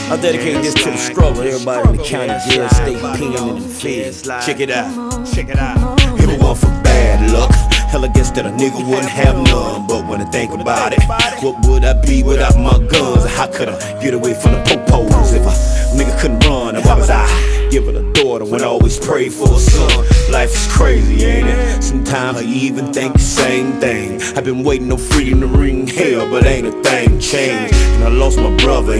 I dedicate this to the struggle, everybody in the county jail, state pen, and the feds. Check it out, check it out. If it weren't for bad luck, hell, I guess that a nigga wouldn't have none. But when I think about it, what would I be without my guns? How could I get away from the popos if a nigga couldn't run? Why was I giving a daughter when I always prayed for a son? Life is crazy, ain't it? Sometimes I even think the same thing. I've been waiting on freedom to ring hell, but ain't a thing changed. And I lost my brother.